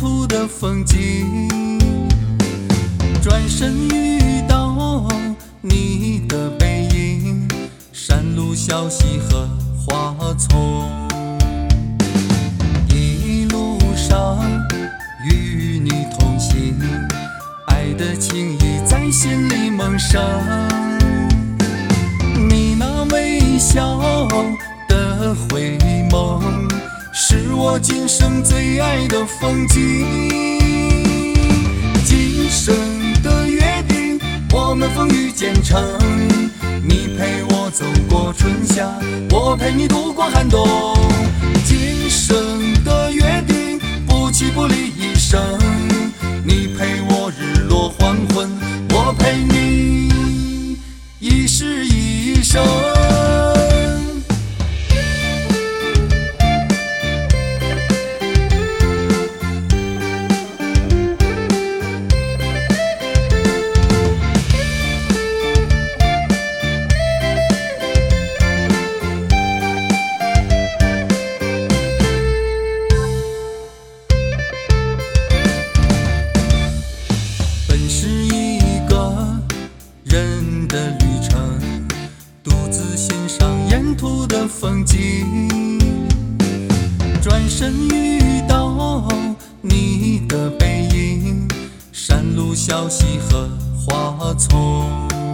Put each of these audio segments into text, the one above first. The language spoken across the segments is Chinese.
途的风景。转身遇到你的背影，山路小溪和花丛，一路上与你同行，爱的情谊在心里萌生。你那微笑的回眸，是我今生最爱的风景。今生的约定，我们风雨兼程，你陪我走过春夏，我陪你度过寒冬。今生的约定，不弃不离一生，你陪我日落黄昏，我陪你一世一生。的旅程，独自欣赏沿途的风景。转身遇到你的背影，山路小溪和花丛，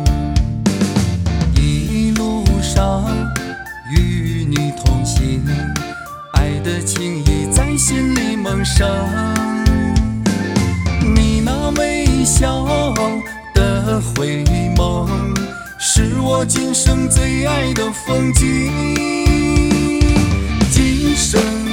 一路上与你同行，爱的情谊在心里萌生。你那微笑的回眸，是我今生最爱的风景。今生